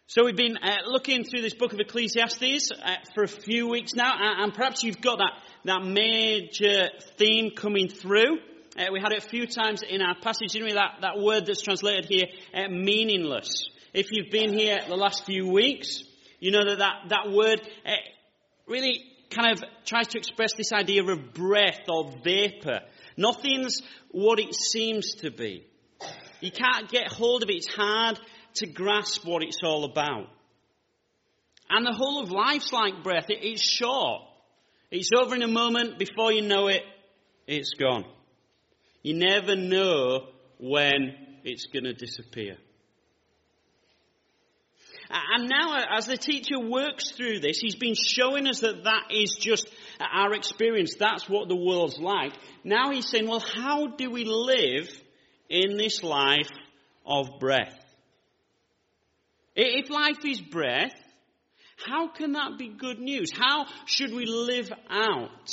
So we've been looking through this book of Ecclesiastes for a few weeks now, and perhaps you've got that major theme coming through. We had it a few times in our passage, didn't we? That word that's translated here, meaningless. If you've been here the last few weeks, you know that word really kind of tries to express this idea of breath or vapor. Nothing's what it seems to be. You can't get hold of it. It's hard to grasp what it's all about. And the whole of life's like breath. It's short. It's over in a moment. Before you know it, it's gone. You never know when it's going to disappear. And now, as the teacher works through this, he's been showing us that is just our experience. That's what the world's like. Now he's saying, well, how do we live in this life of breath? If life is breath, how can that be good news? How should we live out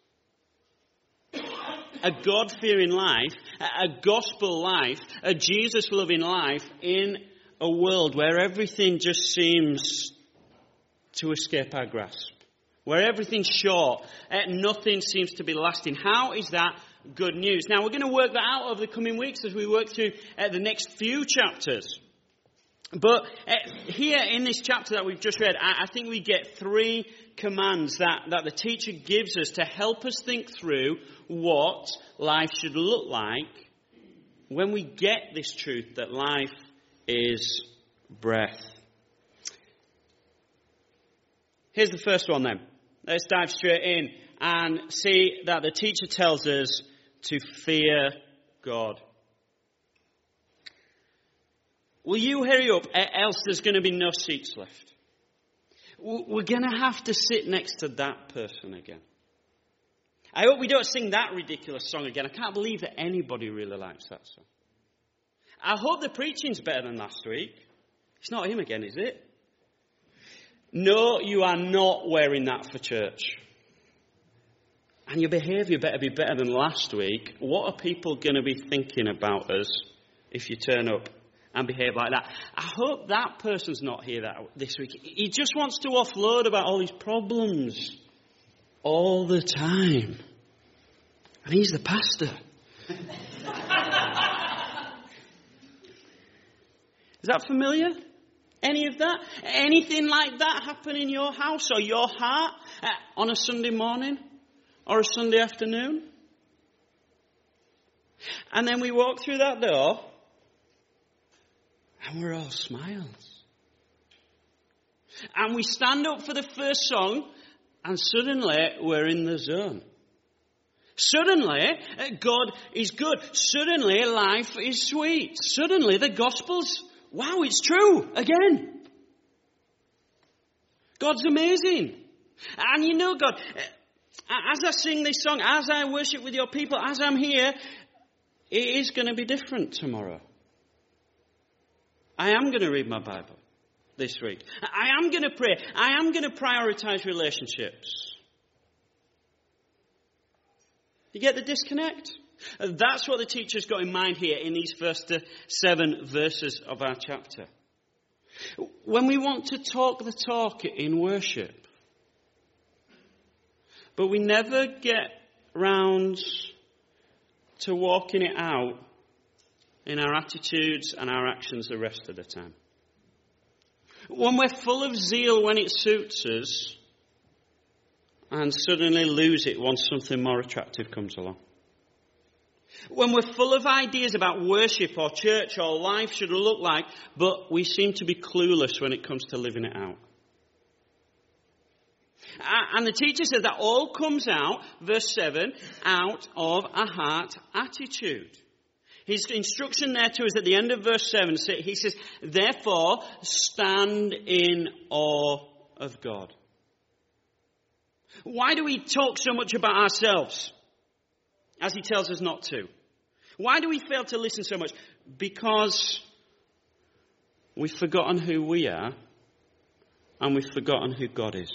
a God-fearing life, a gospel life, a Jesus-loving life in a world where everything just seems to escape our grasp? Where everything's short, nothing seems to be lasting. How is that good news? Now, we're going to work that out over the coming weeks as we work through the next few chapters. But here in this chapter that we've just read, I think we get three commands that the teacher gives us to help us think through what life should look like when we get this truth that life is breath. Here's the first one then. Let's dive straight in and see that the teacher tells us to fear God. Will you hurry up, else there's going to be no seats left? We're going to have to sit next to that person again. I hope we don't sing that ridiculous song again. I can't believe that anybody really likes that song. I hope the preaching's better than last week. It's not him again, is it? No, you are not wearing that for church. And your behaviour better be better than last week. What are people going to be thinking about us if you turn up and behave like that? I hope that person's not here this week. He just wants to offload about all his problems all the time. And he's the pastor. Is that familiar? Any of that? Anything like that happen in your house or your heart on a Sunday morning or a Sunday afternoon? And then we walk through that door and we're all smiles. And we stand up for the first song and suddenly we're in the zone. Suddenly, God is good. Suddenly, life is sweet. Suddenly, the gospel's, wow, it's true again. God's amazing. And you know God, as I sing this song, as I worship with your people, as I'm here, it is going to be different tomorrow. I am going to read my Bible this week. I am going to pray. I am going to prioritize relationships. You get the disconnect? That's what the teacher's got in mind here in these first 7 verses of our chapter. When we want to talk the talk in worship, but we never get round to walking it out in our attitudes and our actions the rest of the time. When we're full of zeal when it suits us, and suddenly lose it once something more attractive comes along. When we're full of ideas about worship or church or life should look like, but we seem to be clueless when it comes to living it out. And the teacher says that all comes out, verse 7, out of a heart attitude. His instruction there to us at the end of verse 7, he says, therefore, stand in awe of God. Why do we talk so much about ourselves, as he tells us not to? Why do we fail to listen so much? Because we've forgotten who we are, and we've forgotten who God is.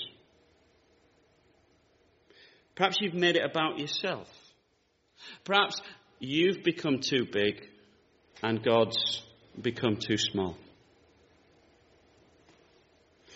Perhaps you've made it about yourself. Perhaps you've become too big, and God's become too small.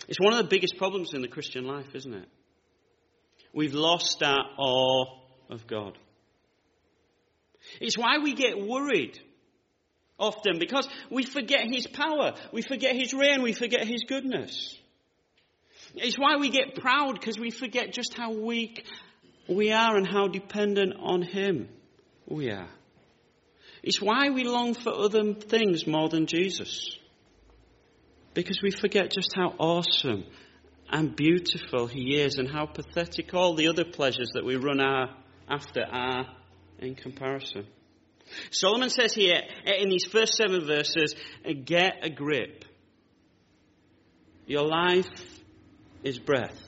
It's one of the biggest problems in the Christian life, isn't it? We've lost our awe of God. It's why we get worried often, because we forget his power, we forget his reign, we forget his goodness. It's why we get proud, because we forget just how weak we are and how dependent on him we are. It's why we long for other things more than Jesus, because we forget just how awesome and beautiful he is and how pathetic all the other pleasures that we run after are in comparison. Solomon says here in these first 7 verses, get a grip. Your life is breath.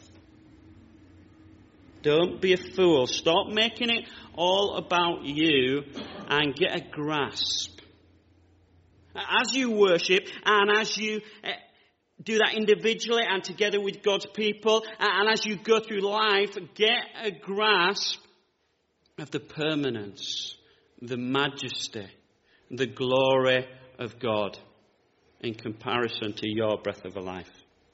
Don't be a fool. Stop making it all about you and get a grasp. As you worship and as you do that individually and together with God's people, and as you go through life, get a grasp of the permanence, the majesty, the glory of God in comparison to your breath of a life.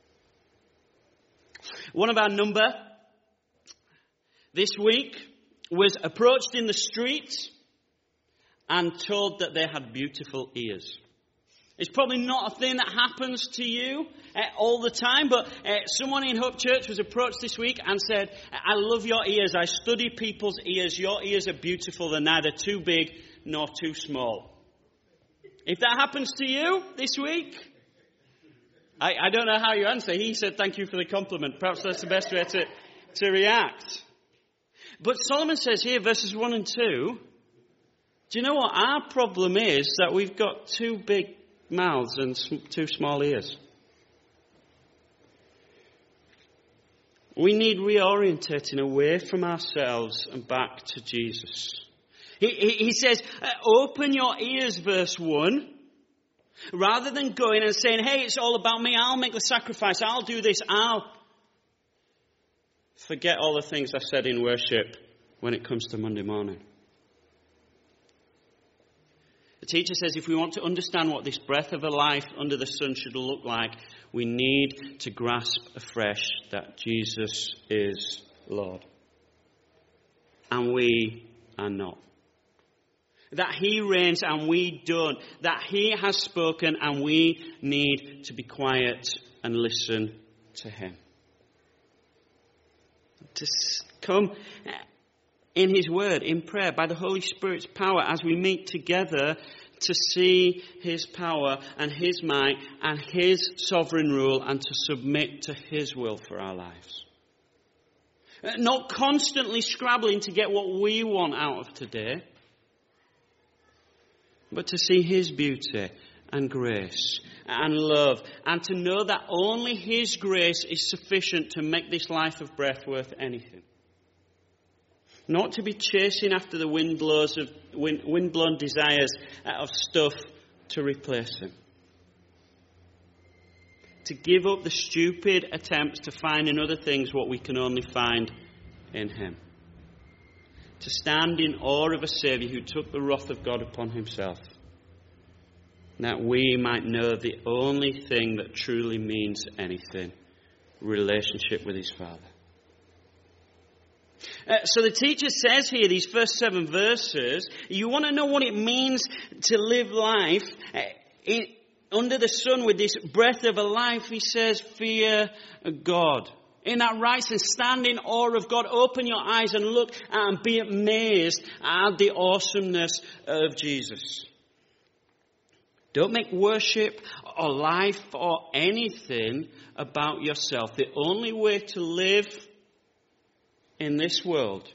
One of our number this week was approached in the streets and told that they had beautiful ears. It's probably not a thing that happens to you all the time, but someone in Hope Church was approached this week and said, I love your ears. I study people's ears. Your ears are beautiful. They're neither too big nor too small. If that happens to you this week, I don't know how you answer. He said, thank you for the compliment. Perhaps that's the best way to react. But Solomon says here, verses 1 and 2, do you know what? Our problem is that we've got too big mouths and too small ears. We need reorientating away from ourselves and back to Jesus. He says, open your ears, verse 1. Rather than going and saying, hey, it's all about me, I'll make the sacrifice, I'll do this, I'll forget all the things I said in worship when it comes to Monday morning. The teacher says if we want to understand what this breath of a life under the sun should look like, we need to grasp afresh that Jesus is Lord. And we are not. That he reigns and we don't. That he has spoken and we need to be quiet and listen to him. To come in his word, in prayer, by the Holy Spirit's power as we meet together to see his power and his might and his sovereign rule and to submit to his will for our lives. Not constantly scrabbling to get what we want out of today, but to see his beauty and grace and love, and to know that only his grace is sufficient to make this life of breath worth anything. Not to be chasing after the windblown desires of stuff to replace him. To give up the stupid attempts to find in other things what we can only find in him. To stand in awe of a Saviour who took the wrath of God upon himself, that we might know the only thing that truly means anything, relationship with his Father. So the teacher says here, these first 7 verses, you want to know what it means to live life under the sun with this breath of a life. He says, fear God. In that right sense, stand in awe of God. Open your eyes and look and be amazed at the awesomeness of Jesus. Don't make worship or life or anything about yourself. The only way to live in this world,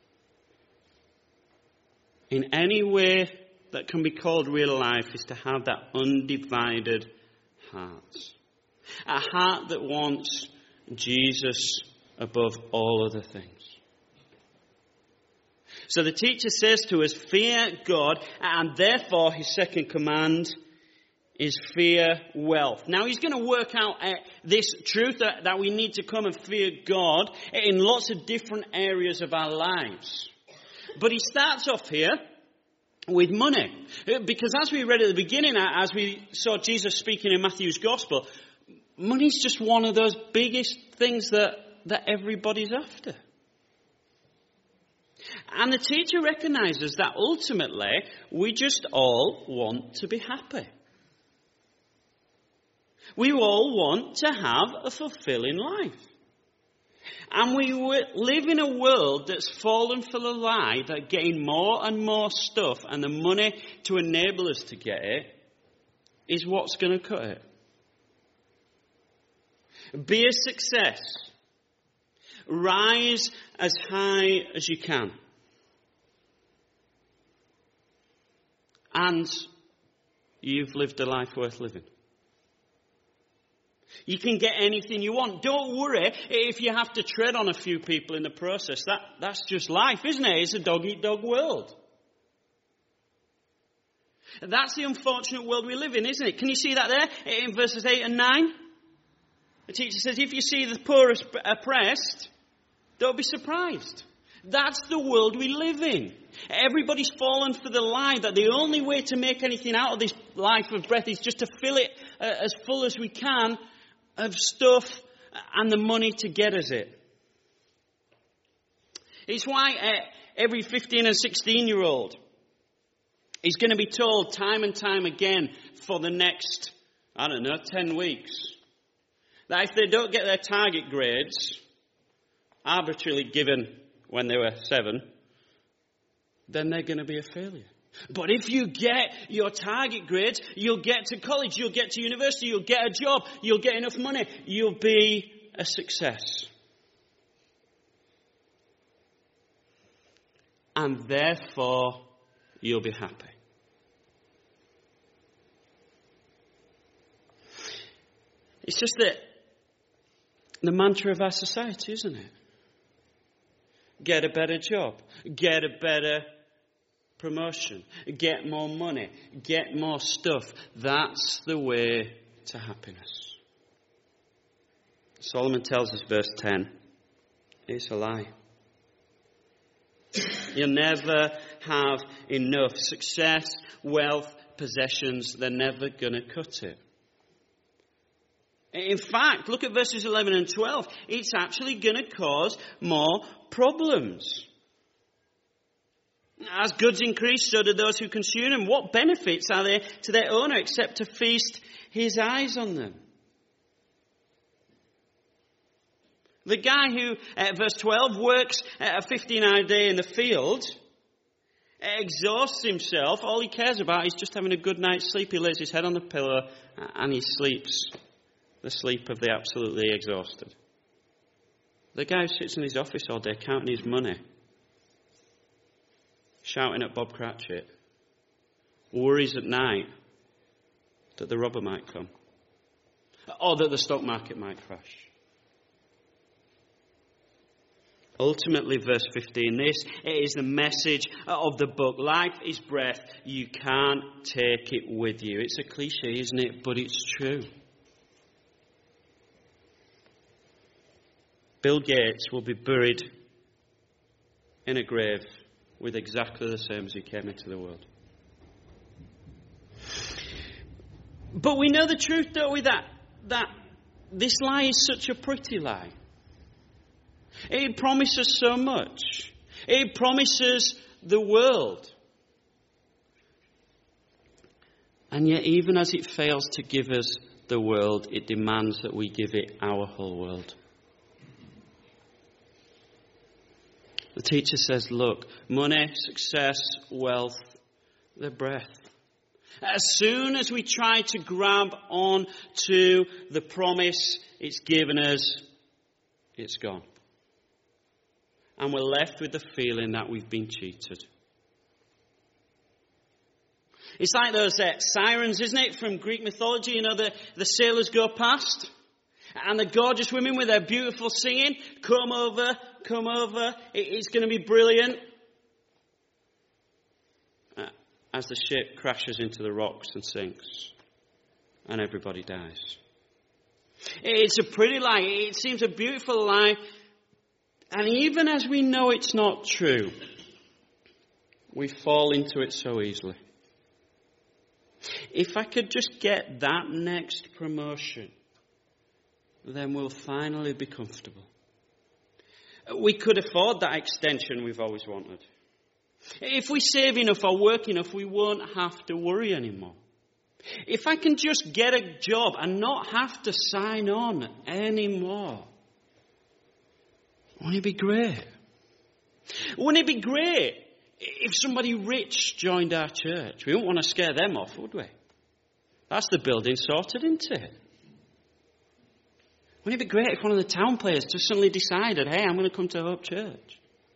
in any way that can be called real life, is to have that undivided heart. A heart that wants Jesus above all other things. So the teacher says to us, fear God, and therefore his second command is fear wealth. Now he's going to work out this truth that we need to come and fear God in lots of different areas of our lives. But he starts off here with money. Because as we read at the beginning, as we saw Jesus speaking in Matthew's Gospel, money's just one of those biggest things that everybody's after. And the teacher recognizes that ultimately we just all want to be happy. We all want to have a fulfilling life. And we live in a world that's fallen for the lie that getting more and more stuff and the money to enable us to get it is what's going to cut it. Be a success. Rise as high as you can. And you've lived a life worth living. You can get anything you want. Don't worry if you have to tread on a few people in the process. That's just life, isn't it? It's a dog-eat-dog world. That's the unfortunate world we live in, isn't it? Can you see that there in verses 8 and 9? The teacher says, if you see the poor oppressed, don't be surprised. That's the world we live in. Everybody's fallen for the lie that the only way to make anything out of this life of breath is just to fill it as full as we can of stuff and the money to get us it. It's why every 15 and 16-year-old is going to be told time and time again for the next, 10 weeks, that if they don't get their target grades, arbitrarily given when they were 7, then they're going to be a failure. But if you get your target grades, you'll get to college, you'll get to university, you'll get a job, you'll get enough money, you'll be a success. And therefore, you'll be happy. It's just that the mantra of our society, isn't it? Get a better job, get a better promotion, get more money, get more stuff. That's the way to happiness. Solomon tells us, verse 10, it's a lie. You'll never have enough. Success, wealth, possessions, they're never going to cut it. In fact, look at verses 11 and 12. It's actually going to cause more problems. As goods increase, so do those who consume them. What benefits are there to their owner except to feast his eyes on them? The guy who, verse 12, works a 15-hour day in the field, exhausts himself. All he cares about is just having a good night's sleep. He lays his head on the pillow and he sleeps the sleep of the absolutely exhausted. The guy who sits in his office all day counting his money, shouting at Bob Cratchit, worries at night that the robber might come or that the stock market might crash. Ultimately, verse 15, this is the message of the book. Life is breath. You can't take it with you. It's a cliche, isn't it? But it's true. Bill Gates will be buried in a grave with exactly the same as he came into the world. But we know the truth, don't we, that this lie is such a pretty lie. It promises so much. It promises the world. And yet, even as it fails to give us the world, it demands that we give it our whole world. The teacher says, look, money, success, wealth, they're breath. As soon as we try to grab on to the promise it's given us, it's gone. And we're left with the feeling that we've been cheated. It's like those sirens, isn't it, from Greek mythology? You know, the sailors go past. And the gorgeous women with their beautiful singing, come over, it's going to be brilliant. As the ship crashes into the rocks and sinks, and everybody dies. It's a pretty lie, it seems a beautiful lie, and even as we know it's not true, we fall into it so easily. If I could just get that next promotion, then we'll finally be comfortable. We could afford that extension we've always wanted. If we save enough or work enough, we won't have to worry anymore. If I can just get a job and not have to sign on anymore, wouldn't it be great? Wouldn't it be great if somebody rich joined our church? We wouldn't want to scare them off, would we? That's the building sorted, isn't it? Wouldn't it be great if one of the town players just suddenly decided, hey, I'm going to come to Hope Church?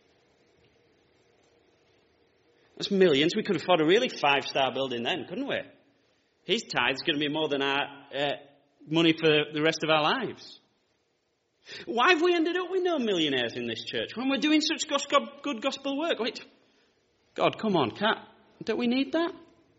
That's millions. We could afford a really 5-star building then, couldn't we? His tithe's going to be more than our money for the rest of our lives. Why have we ended up with no millionaires in this church when we're doing such good gospel work? God, come on, don't we need that?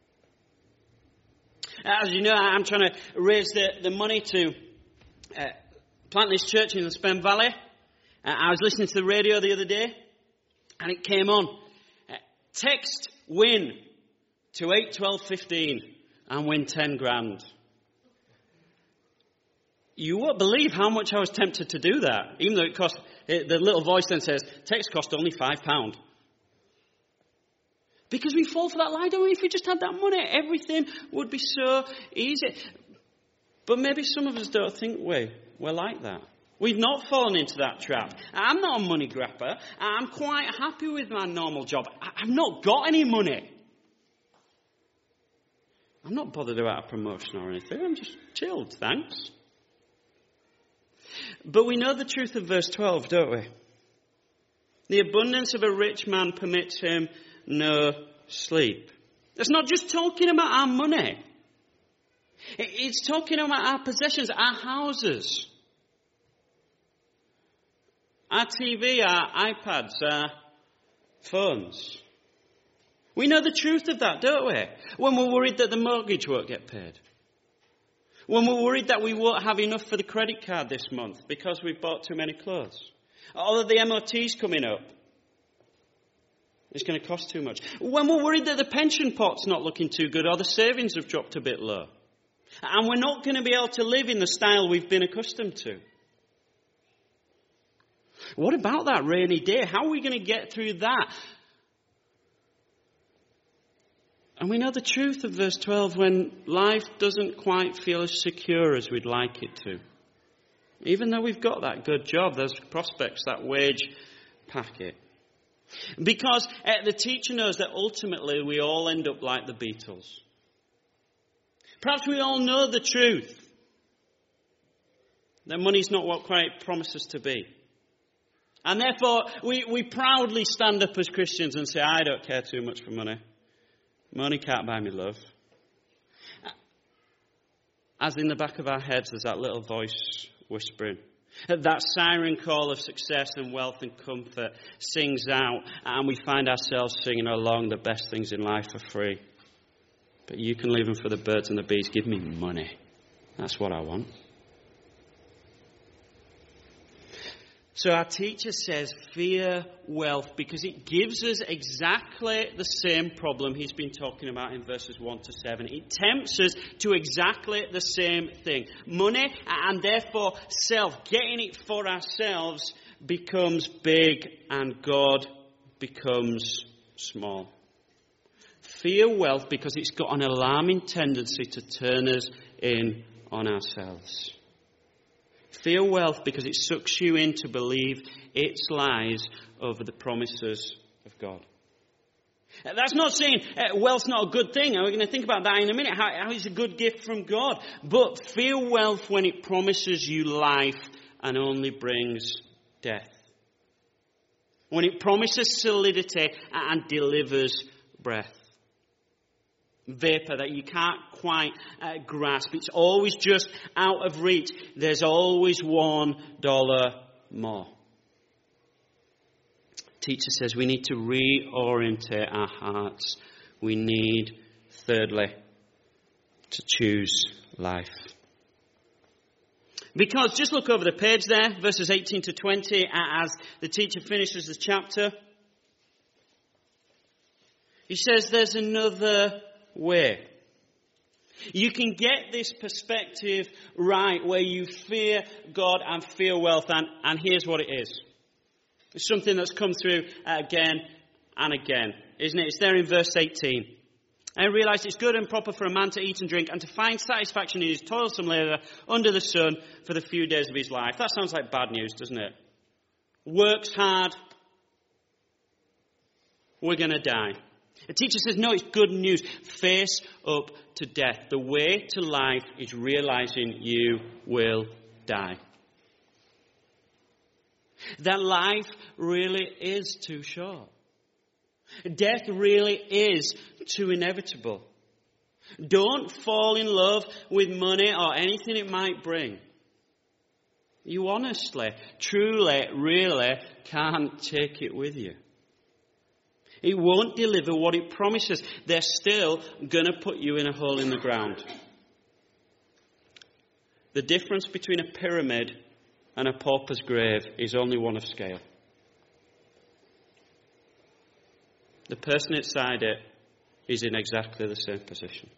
As you know, I'm trying to raise the money to plant this church in the Spen Valley. I was listening to the radio the other day, and it came on. Text win to 81215 and win 10 grand. You won't believe how much I was tempted to do that, even though it cost. The little voice then says, text cost only £5. Because we fall for that lie, don't we? If we just had that money, everything would be so easy. But maybe some of us don't think we're like that. We've not fallen into that trap. I'm not a money grabber. I'm quite happy with my normal job. I've not got any money. I'm not bothered about a promotion or anything. I'm just chilled, thanks. But we know the truth of verse 12, don't we? The abundance of a rich man permits him no sleep. It's not just talking about our money. It's talking about our possessions, our houses, our TV, our iPads, our phones. We know the truth of that, don't we? When we're worried that the mortgage won't get paid. When we're worried that we won't have enough for the credit card this month because we've bought too many clothes. Or that the MOT's coming up. It's going to cost too much. When we're worried that the pension pot's not looking too good or the savings have dropped a bit low. And we're not going to be able to live in the style we've been accustomed to. What about that rainy day? How are we going to get through that? And we know the truth of verse 12 when life doesn't quite feel as secure as we'd like it to. Even though we've got that good job, those prospects, that wage packet. Because the teacher knows that ultimately we all end up like the Beatles. Perhaps we all know the truth. That money's not what quite promises to be. And therefore, we proudly stand up as Christians and say, I don't care too much for money. Money can't buy me love. As in the back of our heads, there's that little voice whispering. That siren call of success and wealth and comfort sings out, and we find ourselves singing along, the best things in life are free. But you can leave them for the birds and the bees. Give me money. That's what I want. So our teacher says, fear wealth, because it gives us exactly the same problem he's been talking about in verses 1 to 7. It tempts us to exactly the same thing. Money, and therefore self, getting it for ourselves, becomes big and God becomes small. Fear wealth because it's got an alarming tendency to turn us in on ourselves. Fear wealth because it sucks you in to believe its lies over the promises of God. That's not saying wealth's not a good thing. We're going to think about that in a minute. How it's a good gift from God. But fear wealth when it promises you life and only brings death. When it promises solidity and delivers breath. Vapor that you can't quite grasp. It's always just out of reach. There's always $1 more. Teacher says we need to reorientate our hearts. We need, thirdly, to choose life. Because, just look over the page there, verses 18 to 20, as the teacher finishes the chapter. He says there's another way. You can get this perspective right where you fear God and fear wealth. And here's what it is. It's something that's come through again and again, isn't it? It's there in verse 18. And realize it's good and proper for a man to eat and drink and to find satisfaction in his toilsome labour under the sun for the few days of his life. That sounds like bad news, doesn't it? Works hard. We're going to die. The teacher says, no, it's good news. Face up to death. The way to life is realizing you will die. That life really is too short. Death really is too inevitable. Don't fall in love with money or anything it might bring. You honestly, truly, really can't take it with you. It won't deliver what it promises. They're still going to put you in a hole in the ground. The difference between a pyramid and a pauper's grave is only one of scale. The person inside it is in exactly the same position.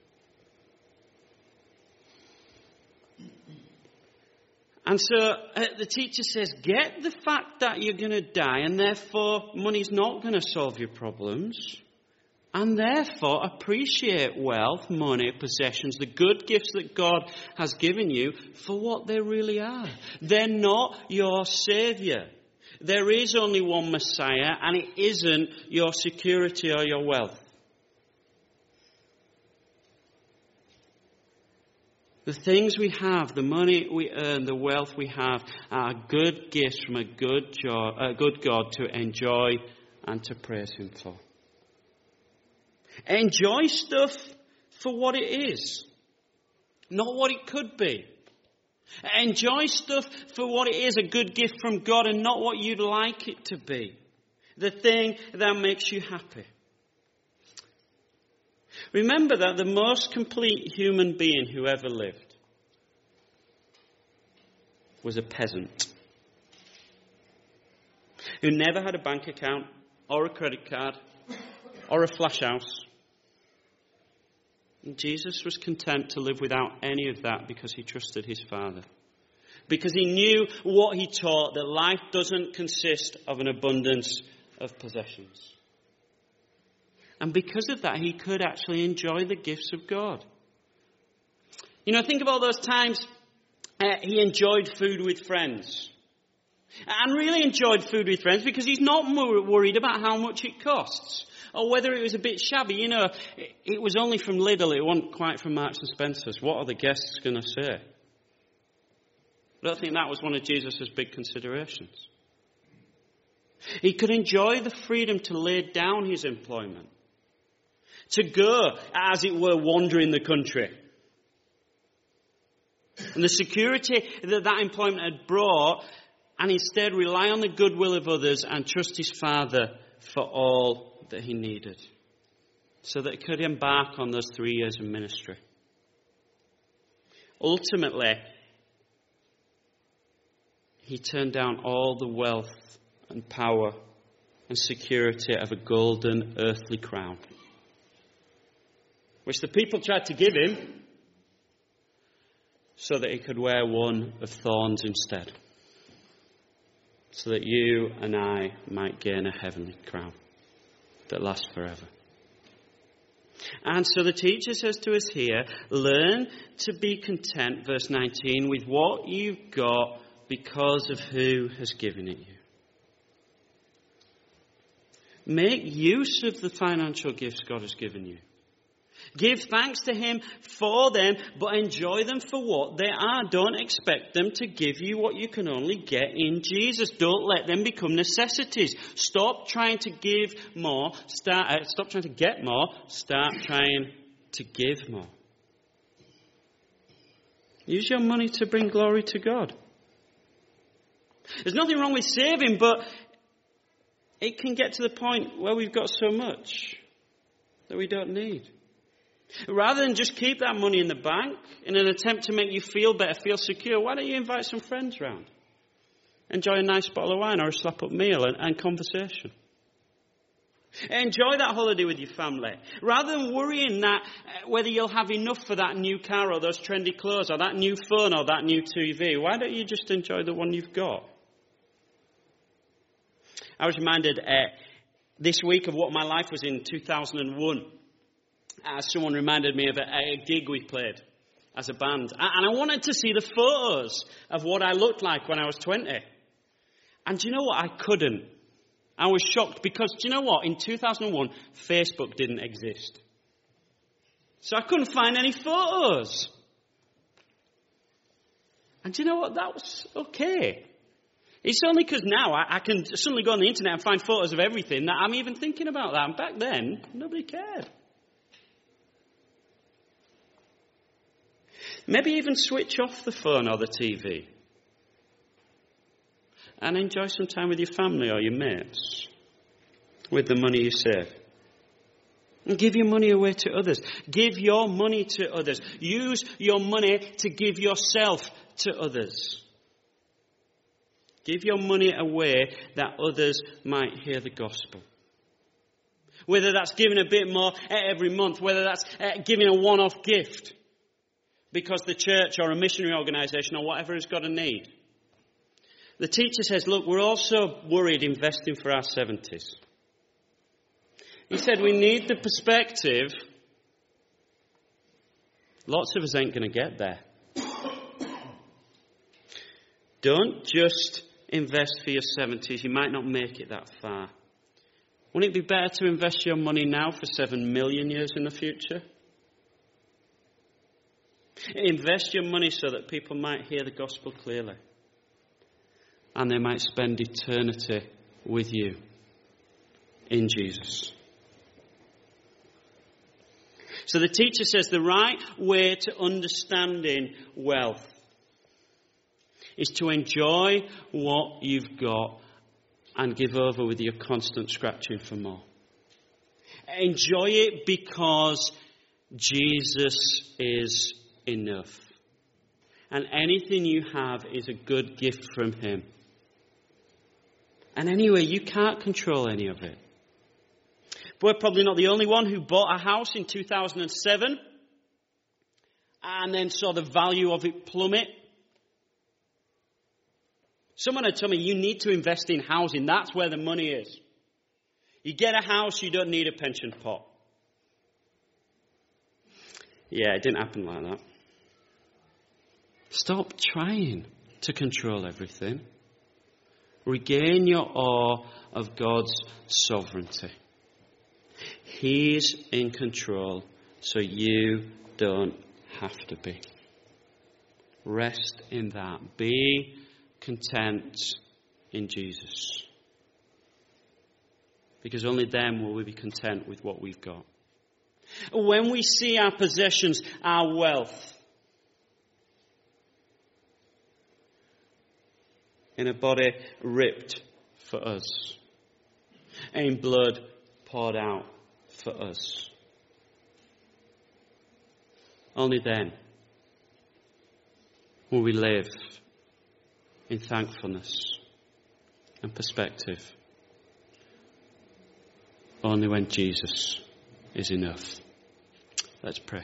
And so the teacher says, get the fact that you're going to die and therefore money's not going to solve your problems. And therefore appreciate wealth, money, possessions, the good gifts that God has given you for what they really are. They're not your saviour. There is only one Messiah, and it isn't your security or your wealth. The things we have, the money we earn, the wealth we have, are good gifts from a good God to enjoy and to praise Him for. Enjoy stuff for what it is, not what it could be. Enjoy stuff for what it is, a good gift from God, and not what you'd like it to be. The thing that makes you happy. Remember that the most complete human being who ever lived was a peasant who never had a bank account or a credit card or a flash house. And Jesus was content to live without any of that because he trusted his Father. Because he knew what he taught, that life doesn't consist of an abundance of possessions. And because of that, he could actually enjoy the gifts of God. You know, think of all those times he enjoyed food with friends. And really enjoyed food with friends because he's not worried about how much it costs. Or whether it was a bit shabby. You know, it was only from Lidl, it wasn't quite from Marks and Spencer's. What are the guests going to say? I don't think that was one of Jesus' big considerations. He could enjoy the freedom to lay down his employment. To go, as it were, wandering the country. And the security that employment had brought, and instead rely on the goodwill of others and trust his Father for all that he needed, so that he could embark on those 3 years of ministry. Ultimately, he turned down all the wealth and power and security of a golden earthly crown, which the people tried to give him, so that he could wear one of thorns instead, so that you and I might gain a heavenly crown that lasts forever. And so the teacher says to us here, learn to be content, verse 19, with what you've got because of who has given it you. Make use of the financial gifts God has given you. Give thanks to him for them, but enjoy them for what they are. Don't expect them to give you what you can only get in Jesus. Don't let them become necessities. Stop trying to give more. Stop trying to get more. Start trying to give more. Use your money to bring glory to God. There's nothing wrong with saving, but it can get to the point where we've got so much that we don't need. Rather than just keep that money in the bank in an attempt to make you feel better, feel secure, why don't you invite some friends round? Enjoy a nice bottle of wine or a slap-up meal and conversation. Enjoy that holiday with your family. Rather than worrying that whether you'll have enough for that new car or those trendy clothes or that new phone or that new TV, why don't you just enjoy the one you've got? I was reminded this week of what my life was in 2001. Someone reminded me of a gig we played as a band. And I wanted to see the photos of what I looked like when I was 20. And do you know what? I couldn't. I was shocked because, do you know what? In 2001, Facebook didn't exist. So I couldn't find any photos. And do you know what? That was okay. It's only because now I can suddenly go on the internet and find photos of everything that I'm even thinking about that. And back then, nobody cared. Maybe even switch off the phone or the TV and enjoy some time with your family or your mates with the money you save. And give your money away to others. Give your money to others. Use your money to give yourself to others. Give your money away that others might hear the gospel. Whether that's giving a bit more every month, whether that's giving a one-off gift because the church or a missionary organisation or whatever has got a need. The teacher says, look, we're also worried investing for our 70s. He said we need the perspective. Lots of us ain't going to get there. Don't just invest for your 70s. You might not make it that far. Wouldn't it be better to invest your money now for 7 million years in the future? Invest your money so that people might hear the gospel clearly. And they might spend eternity with you in Jesus. So the teacher says the right way to understanding wealth is to enjoy what you've got and give over with your constant scratching for more. Enjoy it because Jesus is enough. And anything you have is a good gift from him. And anyway, you can't control any of it. But we're probably not the only one who bought a house in 2007 and then saw the value of it plummet. Someone had told me, you need to invest in housing. That's where the money is. You get a house, you don't need a pension pot. Yeah, it didn't happen like that. Stop trying to control everything. Regain your awe of God's sovereignty. He's in control, so you don't have to be. Rest in that. Be content in Jesus. Because only then will we be content with what we've got. When we see our possessions, our wealth, in a body ripped for us, in blood poured out for us, only then will we live in thankfulness and perspective. Only when Jesus is enough. Let's pray.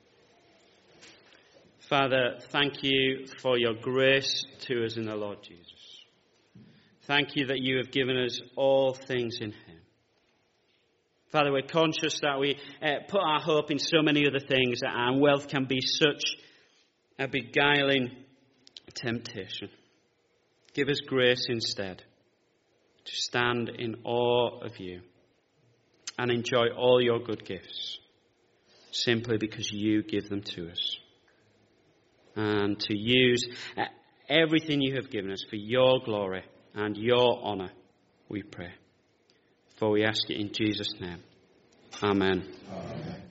Father, thank you for your grace to us in the Lord Jesus. Thank you that you have given us all things in him. Father, we're conscious that we put our hope in so many other things, and wealth can be such a beguiling temptation. Give us grace instead to stand in awe of you and enjoy all your good gifts simply because you give them to us. And to use everything you have given us for your glory and your honour, we pray. For we ask it in Jesus' name. Amen. Amen.